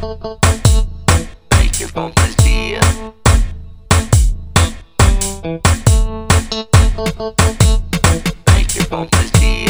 Beetje fantasie. Beetje fantasie.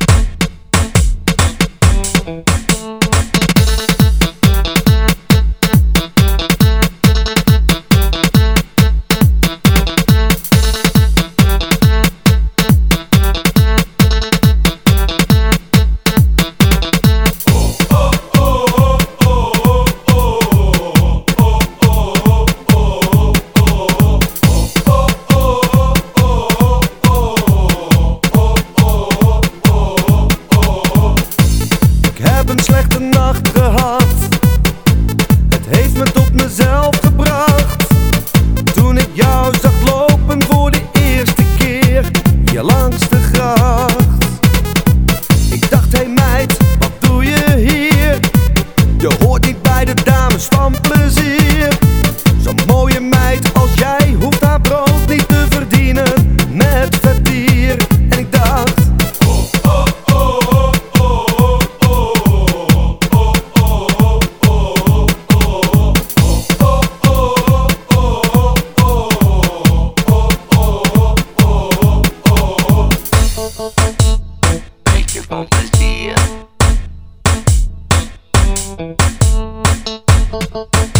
Een slechte nacht gehad, het heeft me tot mezelf gebracht. Toen ik jou zag lopen voor de eerste keer hier langs de gracht. Ik dacht, hey meid, wat doe je hier? Je hoort niet bij de dames van plezier. Zo'n mooie meid als jij hoeft haar brood niet te verdienen met vertier. En ik dacht, Beetje fantasie.